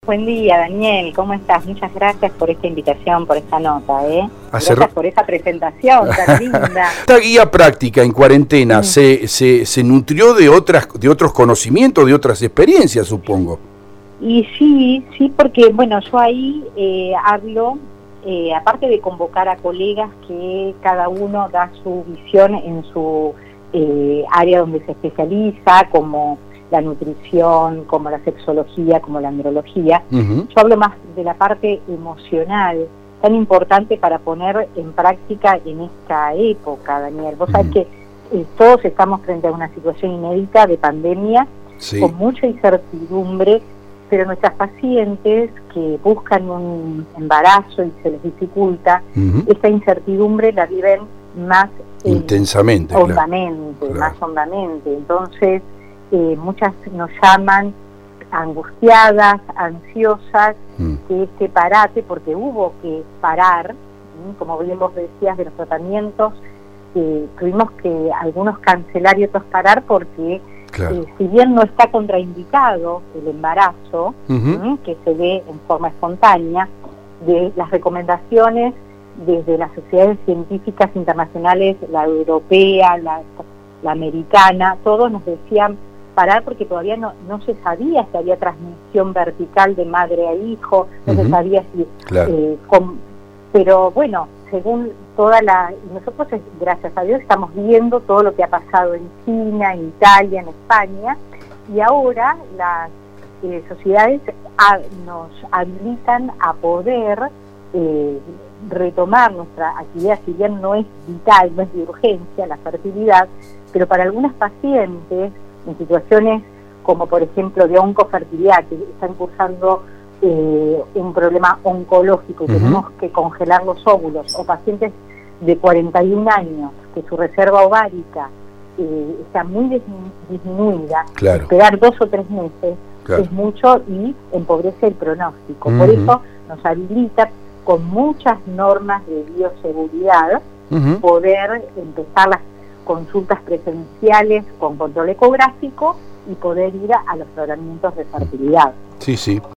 Buen día, Daniel, ¿cómo estás? Muchas gracias por esta invitación, por esta nota, Gracias por esa presentación tan linda. Esta guía práctica en cuarentena se nutrió de otros conocimientos, de otras experiencias, supongo. Y sí, porque bueno, yo ahí hablo, aparte de convocar a colegas que cada uno da su visión en su área donde se especializa, como la nutrición, como la sexología, como la andrología. Yo hablo más de la parte emocional, tan importante para poner en práctica en esta época, Daniel. Vos sabés que todos estamos frente a una situación inédita de pandemia, con mucha incertidumbre, pero nuestras pacientes que buscan un embarazo y se les dificulta, esta incertidumbre la viven más intensamente, hondamente, más hondamente. Entonces, muchas nos llaman angustiadas, ansiosas, que este parate, porque hubo que parar, como bien vos decías, de los tratamientos, tuvimos que algunos cancelar y otros parar porque si bien no está contraindicado el embarazo, que se ve en forma espontánea, de las recomendaciones desde las sociedades científicas internacionales, la europea, la americana, todos nos decían parar porque todavía no se sabía si había transmisión vertical de madre a hijo, no se sabía si... pero bueno, según nosotros, gracias a Dios, estamos viendo todo lo que ha pasado en China, en Italia, en España, y ahora las sociedades nos habilitan a poder retomar nuestra actividad, si bien no es vital, no es de urgencia la fertilidad, pero para algunas pacientes en situaciones como por ejemplo de oncofertilidad, que están cursando un problema oncológico y tenemos que congelar los óvulos, o pacientes de 41 años que su reserva ovárica está muy disminuida, esperar 2 o 3 meses es mucho y empobrece el pronóstico. Por eso nos habilita con muchas normas de bioseguridad poder empezar las consultas presenciales con control ecográfico y poder ir a los tratamientos de fertilidad. Sí.